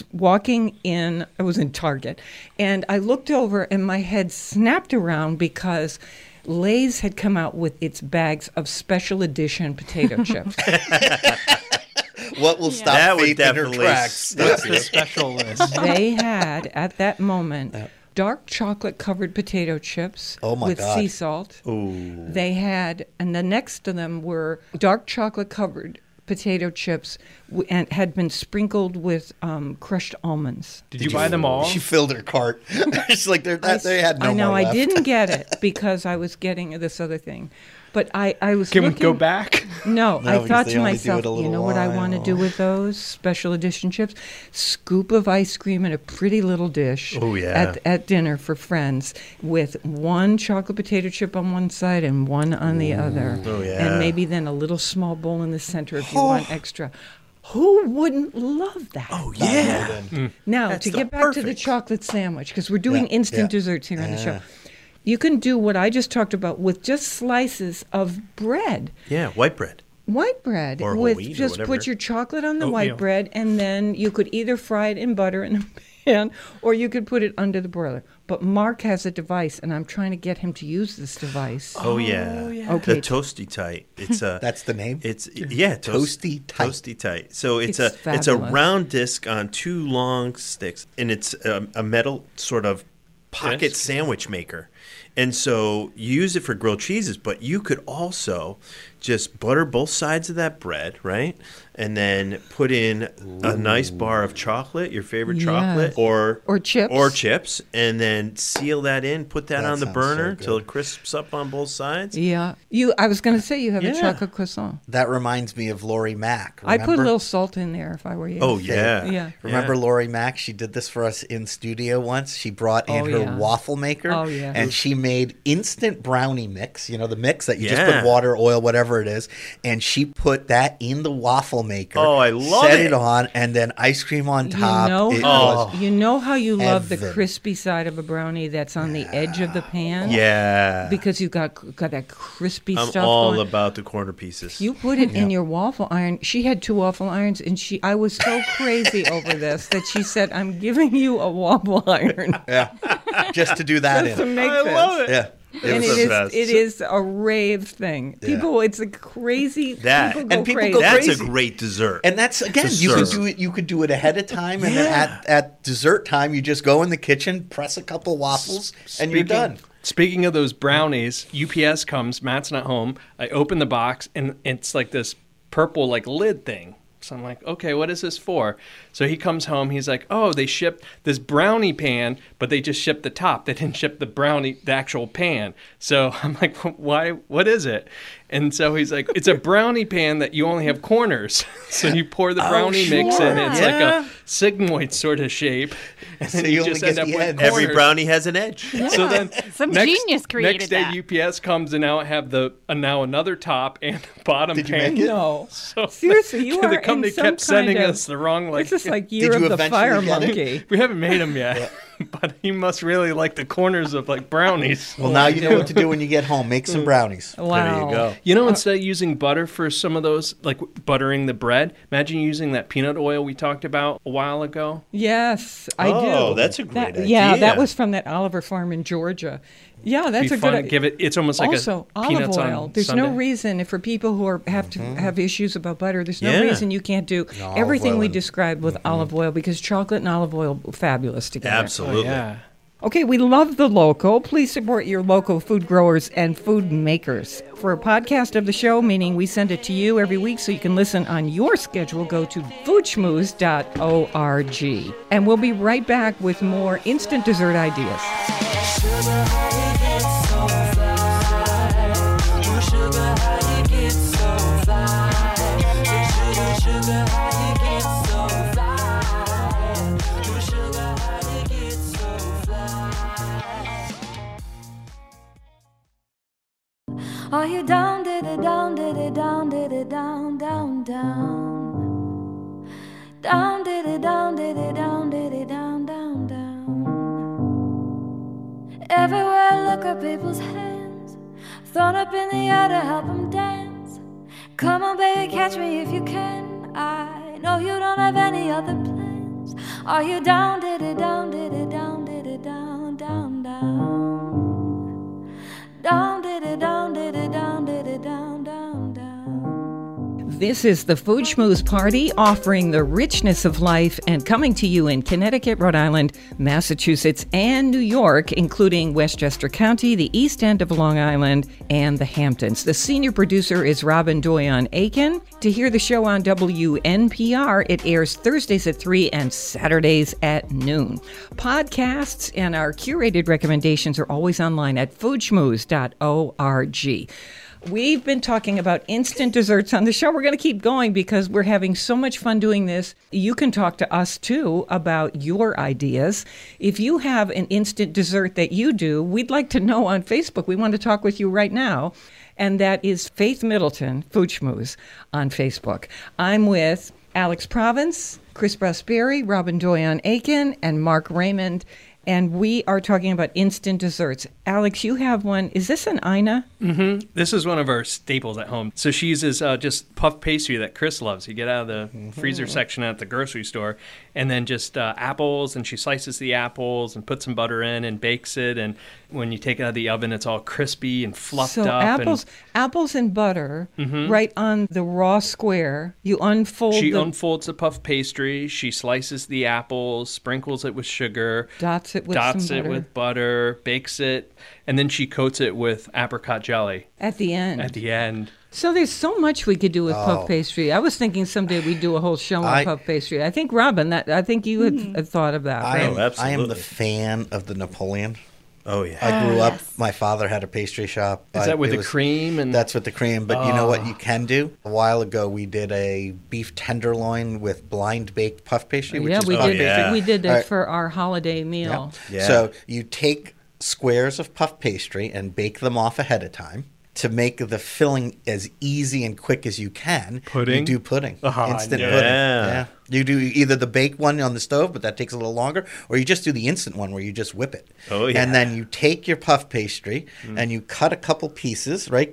I was in Target, and I looked over and my head snapped around because Lay's had come out with its bags of special edition potato chips. What will stop That would Faith in her definitely tracks? stop The special list. They had at that moment dark chocolate covered potato chips Oh, my with God. sea salt. They had, and the next to them were dark chocolate covered potato chips and had been sprinkled with crushed almonds. Did you buy them all? She filled her cart. It's like they had no I know more I left. didn't get it because I was getting this other thing. But I was Can we looking, go back? No, No, I because thought they to only do myself, it a you little know what I want to do while. with those special edition chips? Scoop of ice cream in a pretty little dish Oh, yeah. at dinner for friends with one chocolate potato chip on one side and one on the other. Oh, yeah. And maybe then a little small bowl in the center if you want extra. Who wouldn't love that? Oh, yeah. Now, That's to the get back to the perfect. chocolate sandwich, because we're doing Yeah, instant yeah. desserts here on the show. You can do what I just talked about with just slices of bread. Yeah, white bread. White bread Or whole with wheat or just whatever. put your chocolate on the Oatmeal. white bread, and then you could either fry it in butter in a pan or you could put it under the broiler. But Mark has a device, and I'm trying to get him to use this device. Oh, yeah. Okay. The Toasty Tight. It's a. That's the name? It's Toasty Tight. Toasty Tight. So it's It's a fabulous. round disc on two long sticks, and it's a metal sort of pocket Disc? sandwich maker. And so you use it for grilled cheeses, but you could also just butter both sides of that bread, right? And then put in a nice bar of chocolate, your favorite chocolate, Yes. or chips. and then seal that in, put that That on the sounds burner so till good. it crisps up on both sides. Yeah. I was going to say you have a Yeah. chocolate croissant. That reminds me of Lori Mack. I put a Remember? little salt in there if I were you. Oh, yeah. Yeah. Remember Yeah. Lori Mack? She did this for us in studio once. She brought in Oh, her yeah. waffle maker. Oh, yeah. And she made instant brownie mix. You know, the mix that you just Yeah. put water, oil, whatever it is. And she put that in the waffle maker. Oh, I love set it. it on, and then ice cream on top. It was You know how you love the heaven. crispy side of a brownie that's on the edge of the pan? Yeah. Because you got that crispy I'm stuff all going. about the corner pieces. You put it in your waffle iron. She had 2 waffle irons, and I was so crazy over this that she said, "I'm giving you a waffle iron yeah, just to do that to in. make I this." love it. Yeah. And was it the best. is a rave thing. People, it's a crazy. That- people go and people crazy. go That's crazy. a great dessert. And that's again, you could Dessert. do it. You could do it ahead of time, and then at dessert time, you just go in the kitchen, press a couple waffles, and you're done. Speaking of those brownies, UPS comes, Matt's not home. I open the box, and it's like this purple like lid thing. So I'm like, okay, what is this for? So he comes home. He's like, oh, they shipped this brownie pan, but they just shipped the top. They didn't ship the actual pan. So I'm like, why? What is it? And so he's like, it's a brownie pan that you only have corners. So you pour the brownie mix in. It's like a sigmoid sort of shape. And then So you you just only end get up the with edge. Every corners. brownie has an edge. So then Some genius created next day that. UPS comes and now I have now another top and bottom Did you pan. make it? No, So seriously, you the are company in some kept sending kind of, us the wrong like. This is like Year you of the eventually Fire get it? Monkey. we haven't made them yet, but he must really like the corners of like brownies. Well, now you know what to do when you get home. Make some brownies. Wow. There you go. You know, instead of using butter for some of those, like buttering the bread, imagine using that peanut oil we talked about a while ago. Yes, I do. Oh, that's a great Yeah, idea. that was from that Oliver farm in Georgia. Yeah, that's Be a fun. good. Give it. It's almost like also a olive peanuts oil. on There's Sunday. no reason for people who have to have issues about butter. There's no Yeah. reason you can't do olive everything oil we and- described with olive oil because chocolate and olive oil are fabulous together. Absolutely. Yeah. Okay, we love the local. Please support your local food growers and food makers. For a podcast of the show, meaning we send it to you every week so you can listen on your schedule, go to foodschmooze.org. And we'll be right back with more instant dessert ideas. Are you down, did it, down, did it, down, did it, down, down, down? Down, did it, down, did it, down, did it, down, down, down. Everywhere I look at people's hands, thrown up in the air to help them dance. Come on, baby, catch me if you can. I know you don't have any other plans. Are you down, did it, down, did it, down, did it, down, down, down? Down, did it, down, did it, down, did it, down, down, down. This is the Food Schmooze Party, offering the richness of life and coming to you in Connecticut, Rhode Island, Massachusetts, and New York, including Westchester County, the East End of Long Island, and the Hamptons. The senior producer is Robin Doyon-Aiken. To hear the show on WNPR, it airs Thursdays at 3 and Saturdays at noon. Podcasts and our curated recommendations are always online at foodschmooze.org. We've been talking about instant desserts on the show. We're going to keep going because we're having so much fun doing this. You can talk to us, too, about your ideas. If you have an instant dessert that you do, we'd like to know on Facebook. We want to talk with you right now. And that is Faith Middleton, Food Schmooze, on Facebook. I'm with Alex Province, Chris Prosperi, Robin Doyon Aiken, and Mark Raymond. And we are talking about instant desserts. Alex, you have one. Is this an Ina? Mm-hmm. This is one of our staples at home. So she uses just puff pastry that Chris loves. You get out of the freezer section at the grocery store, and then just apples, and she slices the apples and puts some butter in and bakes it. And when you take it out of the oven, it's all crispy and fluffed up. So apples and butter right on the raw square. You unfold She unfolds the puff pastry. She slices the apples, sprinkles it with sugar. Dots it with butter, bakes it, and then she coats it with apricot jelly. At the end. So there's so much we could do with puff pastry. I was thinking someday we'd do a whole show on puff pastry. I think, Robin, I think you had thought of that. I am the fan of the Napoleon. Oh, yeah. I grew up, my father had a pastry shop. Is that with the cream? That's with the cream. But you know what you can do? A while ago, we did a beef tenderloin with blind baked puff pastry. We did that for our holiday meal. Yeah. So you take squares of puff pastry and bake them off ahead of time. To make the filling as easy and quick as you can, pudding? You do pudding. Instant pudding. Yeah. You do either the baked one on the stove, but that takes a little longer, or you just do the instant one where you just whip it. Oh, yeah. And then you take your puff pastry and you cut a couple pieces, right,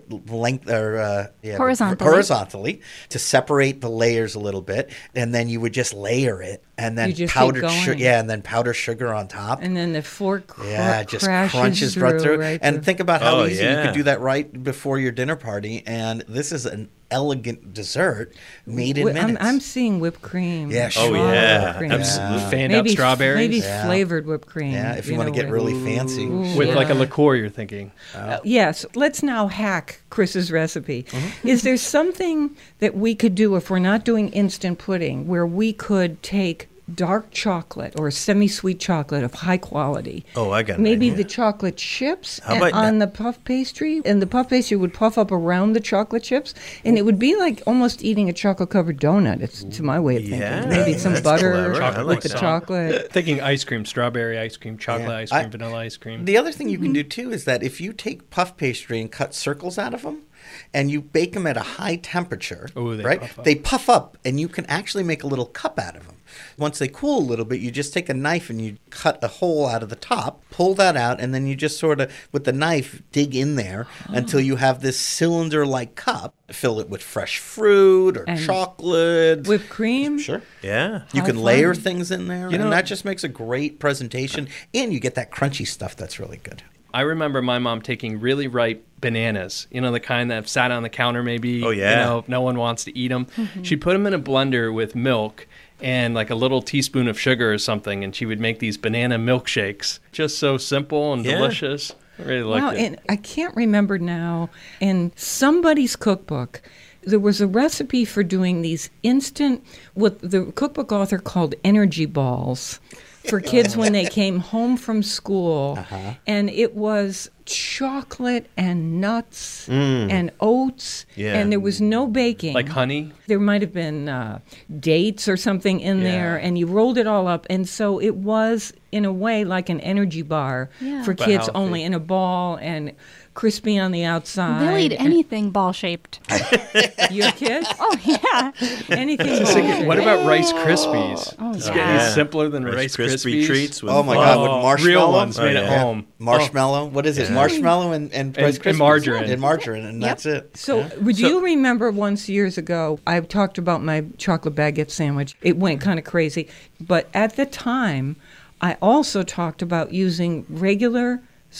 horizontally to separate the layers a little bit, and then you would just layer it, and then powdered sugar, and then powdered sugar on top, and then the fork just crunches right through. And think about how easy you could do that right before your dinner party. And this is an elegant dessert made in minutes. I'm seeing whipped cream. Yeah, sure. Oh, yeah. Whipped cream. Absolutely. Fanned up strawberries. Maybe flavored whipped cream. Yeah, if you want to get really fancy. With like a liqueur, you're thinking. Yes. Let's now hack Chris's recipe. Is there something that we could do if we're not doing instant pudding where we could take dark chocolate or semi-sweet chocolate of high quality? Oh, I got it. Maybe the chocolate chips on the puff pastry, and the puff pastry would puff up around the chocolate chips, and it would be like almost eating a chocolate-covered donut. It's to my way of thinking. Maybe some butter with the chocolate. Thinking ice cream, strawberry ice cream, chocolate ice cream, vanilla ice cream. The other thing you can do too is that if you take puff pastry and cut circles out of them, and you bake them at a high temperature, they puff up, and you can actually make a little cup out of them. Once they cool a little bit, you just take a knife and you cut a hole out of the top, pull that out, and then you just sort of, with the knife, dig in there until you have this cylinder-like cup. Fill it with fresh fruit or chocolate. Whipped cream? Sure. Yeah. You can layer things in there, and that just makes a great presentation, and you get that crunchy stuff that's really good. I remember my mom taking really ripe bananas, the kind that have sat on the counter maybe. Oh, yeah. No one wants to eat them. She'd put them in a blender with milk and like a little teaspoon of sugar or something, and she would make these banana milkshakes. Just so simple and delicious. I really liked it. And I can't remember now, in somebody's cookbook, there was a recipe for doing these instant, what the cookbook author called energy balls, for kids when they came home from school. And it was chocolate and nuts and oats, and there was no baking. Like honey? There might have been dates or something in there, and you rolled it all up. And so it was, in a way, like an energy bar for kids, only in a ball and crispy on the outside. They'll eat anything ball-shaped. Your kids? Oh, yeah. Anything ball-shaped. What about Rice Krispies? Oh, It's getting simpler than Rice Krispies. treats. With Oh my God, with marshmallow. Real ones made at home. Marshmallow. What is it? Marshmallow and Rice Krispies. margarine. And margarine, and that's it. So, would you remember once years ago, I talked about my chocolate baguette sandwich. It went kind of crazy. But at the time, I also talked about using regular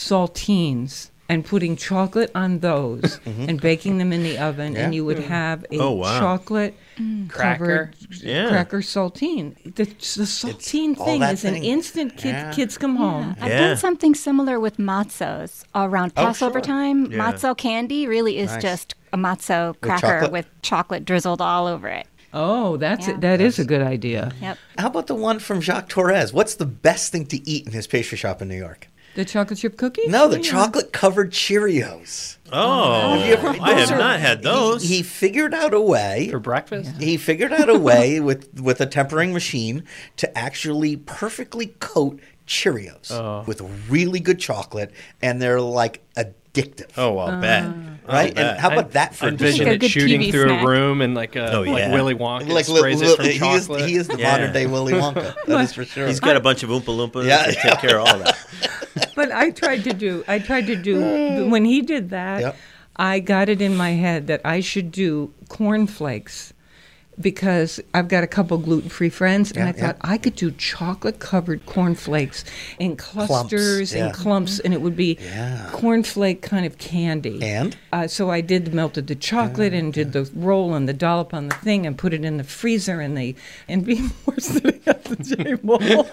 saltines and putting chocolate on those and baking them in the oven, and you would have a chocolate Cracker. cracker saltine. The saltine thing is an instant. Kids come home. I've done something similar with matzos around Passover time. Yeah. Matzo candy really is just a matzo cracker with chocolate drizzled all over it. Oh, that is a good idea. Yep. How about the one from Jacques Torres? What's the best thing to eat in his pastry shop in New York? The chocolate chip cookies? No, the Yeah. chocolate covered Cheerios. Oh, Have you ever- I those have are- not had those. He figured out a way. For breakfast? He figured out a way with a tempering machine to actually perfectly coat Cheerios with really good chocolate, and they're like addictive. Oh, I'll bet. Right? And how about that for Envision Like a it good shooting TV through snack. a room and like Oh, like yeah. Willy Wonka like sprays it from he is, chocolate. he is the Yeah. modern day Willy Wonka. That is for sure. He's got a bunch of Oompa Loompas Yeah. to take care of all that. But I tried to do when he did that, Yep. I got it in my head that I should do cornflakes because I've got a couple gluten-free friends, and Yeah, I thought I could do chocolate-covered cornflakes in clusters yeah. and clumps, and it would be Yeah. cornflake kind of candy. And? So I melted the chocolate and did the roll and the dollop on the thing and put it in the freezer, and Beam was sitting at the table,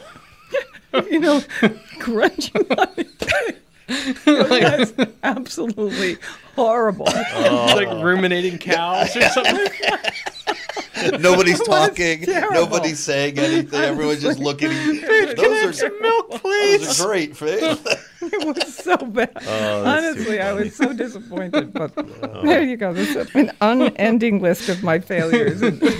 crunching on it. That's absolutely horrible. like ruminating cows or something. Nobody's talking. terrible. Nobody's saying anything. Everyone's just looking at you. Those are milk, please. Those are great, Faith. It was so bad. Oh, Honestly, I was so disappointed. But there you go. This is an unending list of my failures.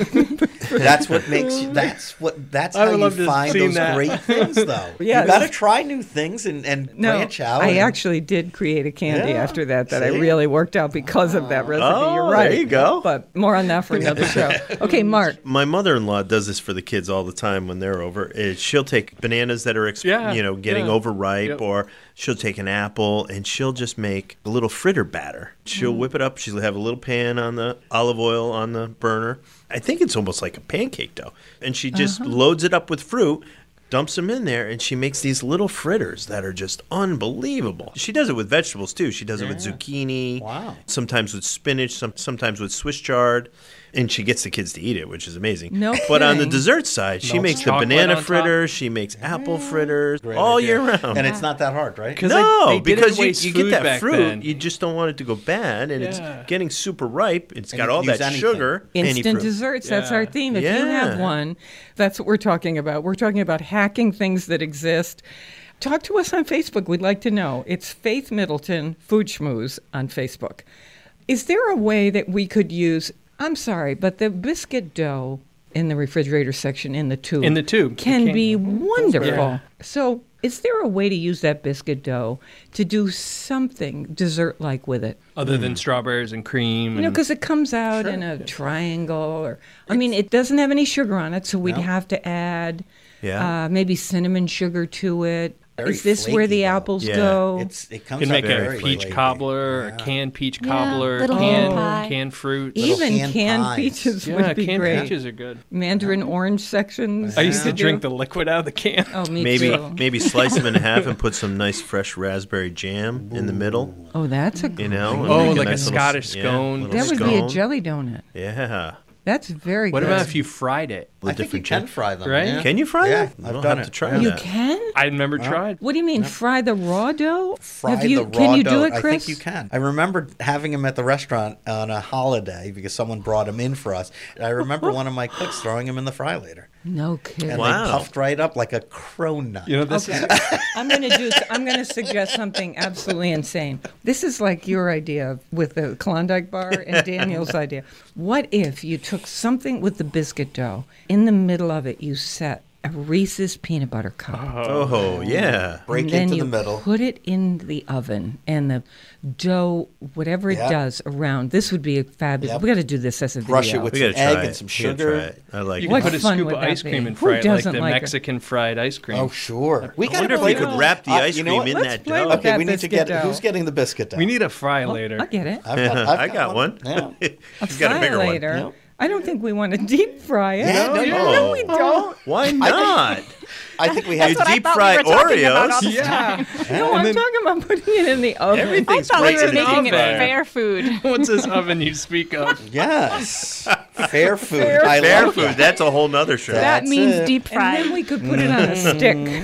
That's what makes you. That's I how would you love to find see those that. great things, though. Yes. You got to try new things and No, branch out. I and- actually did create a candy Yeah, after that I see? really worked out because of that recipe. Oh, You're right. there you go. But more on that for another show. Okay, Mark. My mother-in-law does this for the kids all the time when they're over. She'll take bananas that are, getting overripe, Yep. or she'll take an apple and she'll just make a little fritter batter. She'll whip it up. She'll have a little pan on the olive oil on the burner. I think it's almost like a pancake dough. And she just loads it up with fruit, dumps them in there, and she makes these little fritters that are just unbelievable. She does it with vegetables too. She does it with zucchini, Wow. sometimes with spinach, sometimes with Swiss chard, and she gets the kids to eat it, which is amazing. No But on the kidding. dessert side, she Melts makes the chocolate banana on top. fritters, she makes apple fritters Great all idea. year round. And it's not that hard, right? 'Cause No, they didn't because waste you get food that back fruit, then. you just don't want it to go bad, and Yeah. it's getting super ripe. It's And got you all can use that anything. sugar. any Instant fruit. desserts, that's Yeah. our theme. If you have Yeah. one, that's what we're talking about. We're talking about hacking things that exist. Talk to us on Facebook. We'd like to know. It's Faith Middleton Food Schmooze on Facebook. Is there a way that we could use, I'm sorry, but the biscuit dough in the refrigerator section in the tube In the tube. can It be wonderful. Yeah. So is there a way to use that biscuit dough to do something dessert-like with it? Other than strawberries and cream. You know, and- because it comes out in a triangle, or it doesn't have any sugar on it, so we'd have to add Yeah. maybe cinnamon sugar to it. Very Is this where flaky, the though. apples Yeah. go? It comes You can out make very a peach flaky. cobbler, a canned peach Yeah, cobbler, little hand pie. canned fruit. Even hand canned pies. peaches Yeah, would be canned great. peaches are good. Mandarin orange sections. I used to do. drink the liquid out of the can. Oh, me Maybe too. maybe slice them in half and put some nice fresh raspberry jam in the middle. Oh, that's a You know, and Oh, make like a nice little Scottish yeah, scone. little that would be a scone. jelly donut. Yeah. That's very What good. about if you fried it? I think you can fry them. Right? Yeah. Can you fry Yeah, that? I've We'll done have it. to try You that. can? I never tried. What do you mean, fry the raw dough? Fry Have you, the raw can you dough. do it, Chris? I think you can. I remember having him at the restaurant on a holiday because someone brought him in for us. I remember one of my cooks throwing him in the fry later, No kidding. and Wow. they puffed right up like a cronut. You know, this is I'm going to suggest something absolutely insane. This is like your idea with the Klondike bar and Daniel's idea. What if you took something with the biscuit dough, in the middle of it you set a Reese's peanut butter cup. Oh, yeah. Break and then into you the middle. put it in the oven, and the dough, whatever it Yeah. does around, this would be a fabulous. Yep. We got to do this as a video. Brush it with We some got to try egg it. and some We gotta sugar. try it. I like you it. What can put a fun scoop would of that ice cream be? and Who fry it like doesn't the like it? Mexican fried ice cream. Oh, sure. We I got wonder to if we play could with- wrap the ice you know cream what? in Let's that play dough. with Okay, that we need to biscuit get. dough. Who's getting the biscuit dough? We need a fry later. I'll get it. I've I got one. Yeah. She's got a bigger one. later. Yep. I don't think we want to deep fry it. Yeah, no, we don't. Why not? I think we have You to. deep fry Oreos. Yeah. No, I'm talking about putting it in the oven. Everything's I thought we great were in the making deep it fryer. fair food. What's this oven you speak of? Yes. Fair food. Fair I Fair love food. that. That's a whole nother show. That That's means it. deep And fried. then we could put it on a stick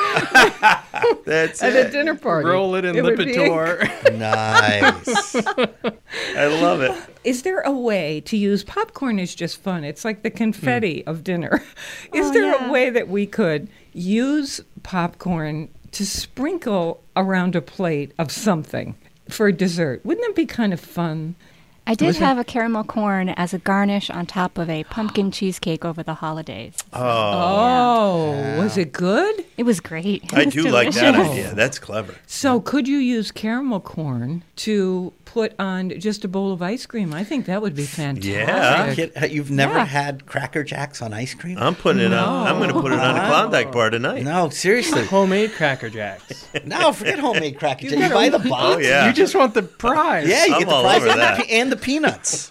That's at a it. dinner party. Roll it in would be- Lipitor. Nice. I love it. Is there a way to use popcorn? Is just fun. It's like the confetti of dinner. Is Oh, there yeah. a way that we could use popcorn to sprinkle around a plate of something for dessert. Wouldn't that be kind of fun? I did have a caramel corn as a garnish on top of a pumpkin cheesecake over the holidays. Oh, was it good? It was great. It I was do like that delicious. idea. That's clever. So could you use caramel corn to put on just a bowl of ice cream? I think that would be fantastic. Yeah. You've never Yeah. had Cracker Jacks on ice cream? I'm putting it on. I'm going to put it on the Klondike bar tonight. No, seriously. Homemade Cracker Jacks. No, forget homemade Cracker Jacks. You buy the box. Oh, yeah. You just want the prize. Yeah, you I'm get the all fries over and that. and the peanuts.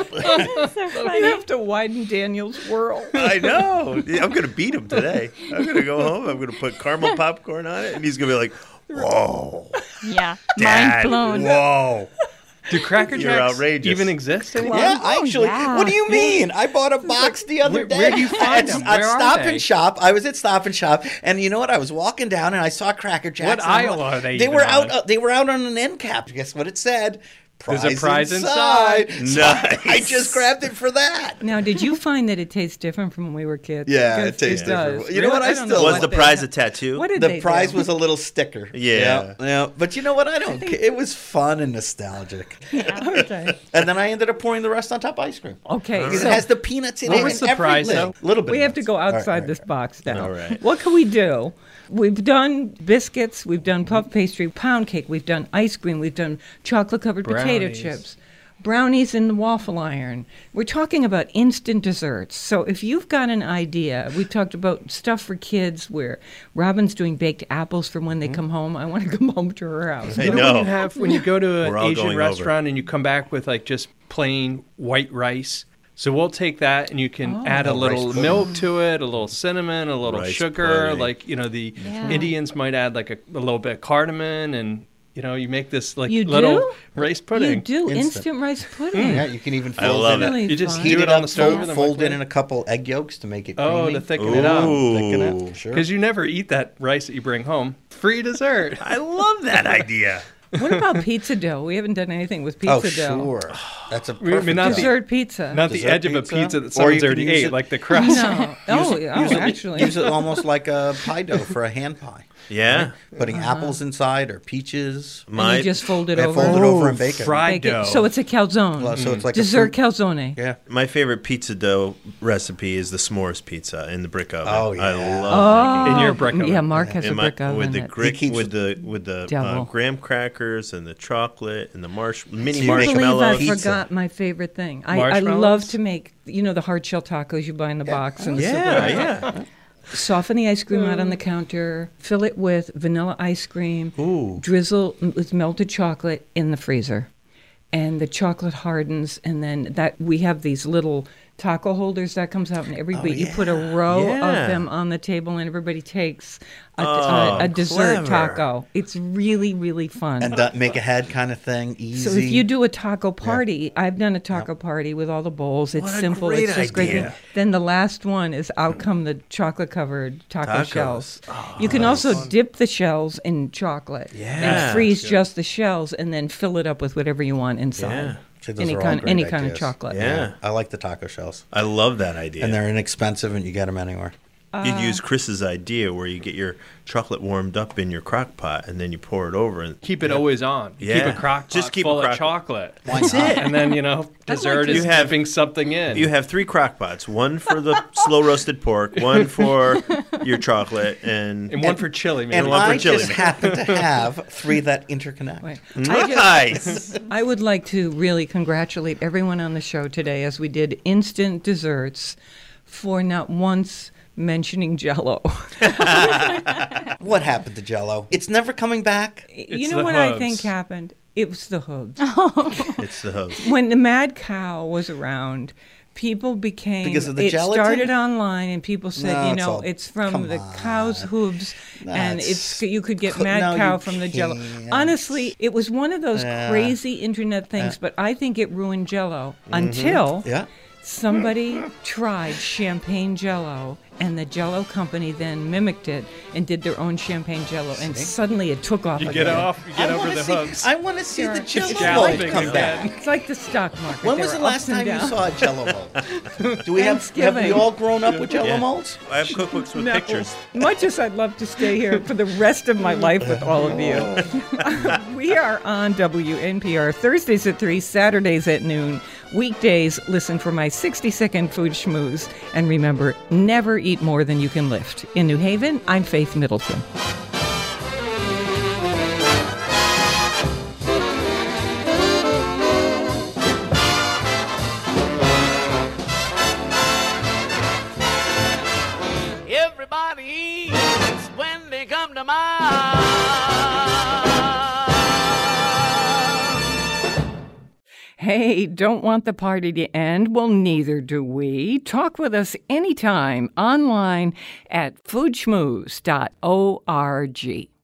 You have to widen Daniel's world. I know. Yeah, I'm going to beat him today. I'm going to go home. I'm going to put caramel popcorn on it, and he's going to be like, whoa, Yeah, Dad, mind blown. whoa. Do Cracker You're Jacks outrageous. even exist anymore? Yeah, actually. yeah. What do you mean? I bought a box the other day. where do you find them? At Where are Stop they? and Shop. I was at Stop and Shop, and you know what? I was walking down, and I saw Cracker Jacks. What and I'm aisle like- are they They even were on? out. They were out on an end cap. Guess what it said? There's a prize inside. So I just grabbed it for that. Now, did you find that it tastes different from when we were kids? Yeah, Because it tastes does. different. You know what? I don't still know Was what the they prize a have. tattoo? What did The they prize do? was a little sticker. Yeah. Yeah. But you know what? I don't care. It was fun and nostalgic. Okay. And then I ended up pouring the rest on top of ice cream. Okay. Because So it has the peanuts in What it. was and the prize, everything. though? Little bit. we of have to nuts. go All right, outside all right. this box now. All right. What can we do? We've done biscuits, we've done puff pastry, pound cake, we've done ice cream, we've done chocolate-covered potato Brownies. chips, brownies in the waffle iron. We're talking about instant desserts. So if you've got an idea, we talked about stuff for kids where Robin's doing baked apples for when they come home. I want to come home to her house. I You know know. when you go to We're an all Asian going restaurant and you come back with like just plain white rice. So we'll take that and you can add a little rice milk to it, a little cinnamon, a little Rice sugar. pudding. Like, you know, the Yeah. Indians might add like a little bit of cardamom and, you know, you make this like You little do? rice pudding. You do Instant. instant rice pudding. Yeah, you can even I fold love in it. Really You just fun. heat Heat it it on the up, stove fold, and then fold microwave. in a couple egg yolks to make it Oh, creamy. to thicken it up. Thicken Ooh. it. Sure. Because you never eat that rice that you bring home. Free dessert. I love that idea. What about pizza dough? We haven't done anything with Oh, pizza dough. sure. That's a I mean, perfect not the- Dessert pizza. Not the Dessert edge of a pizza? pizza that Or someone's you can already use ate, it- like the crust. No. Oh, actually. Use it almost like a pie dough for a hand pie. Yeah. Putting apples inside or peaches. and you just fold it Yeah, over. fold it over and bake it. fried Bake it. dough. So it's a calzone. Well, so it's like Dessert a fruit. calzone. Yeah. My favorite pizza dough recipe is the s'mores pizza in the brick oven. Oh, yeah. I love making In your brick oven. Yeah, Mark has in a my- brick oven. with the that- grit, He keeps- with the Devil. graham crackers and the chocolate and the mini So you make I believe I marshmallows. pizza. forgot my favorite thing. I Marshmallows? love to make, the hard shell tacos you buy in the box. And Yeah, yeah. Soften the ice cream out on the counter, fill it with vanilla ice cream, drizzle with melted chocolate in the freezer. And the chocolate hardens, and then we have these little taco holders that comes out, and everybody you put a row Yeah. of them on the table, and everybody takes a dessert clever. taco. It's really, really fun. And make ahead kind of thing. Easy. So if you do a taco party, I've done a taco party with all the bowls. It's What a simple. great It's just great. idea. Then the last one is out come the chocolate covered taco Tacos. shells. You can also dip the shells in chocolate Yeah. and freeze just the shells, and then fill it up with whatever you want inside. Yeah. So those Any are all kind, great any kind of ideas. chocolate. Yeah. I like the taco shells. I love that idea. And they're inexpensive and you get them anywhere. You'd use Chris's idea where you get your chocolate warmed up in your crock pot and then you pour it over and Keep it always on. Yeah. Keep a crock pot Just keep a full crock- of chocolate. That's it. And then, dessert is You have- dipping something in. you have 3 crock pots, one for the slow roasted pork, one for your chocolate, and and one for chili, maybe. And one for I chili. just happen to have 3 that interconnect. Wait. nice. I would like to really congratulate everyone on the show today as we did instant desserts for not once mentioning Jell-O. What happened to Jell-O? It's never coming back. You It's know the what I hubs. think happened? It was the hooves. It's the host. When the Mad Cow was around, people became Because of the it gelatin? started online, and people said, No, it's come from the cow's hooves, and That's- you could get No, Mad you Cow from the Jell-O. can't. Honestly, it was one of those Yeah. crazy internet things, but I think it ruined Jell-O until Yeah. somebody tried champagne Jell-O, And the Jell-O company then mimicked it and did their own champagne Jell-O, and suddenly it took off. You again. you get over the hooks. I want to see the Jell-O galloping mold come again. back. It's like the stock market. When There was the are last ups and time you downs. saw a Jell-O mold? Do we have we Thanksgiving. all grown up with Jell-O Yeah. molds? I have cookbooks with No. pictures. Much as I'd love to stay here for the rest of my life with all of you. We are on WNPR Thursdays at 3, Saturdays at noon. Weekdays, listen for my 60-second food schmooze. And remember, never eat more than you can lift. In New Haven, I'm Faith Middleton. Everybody eats when they come to mind. Hey, don't want the party to end? Well, neither do we. Talk with us anytime online at foodschmooze.org.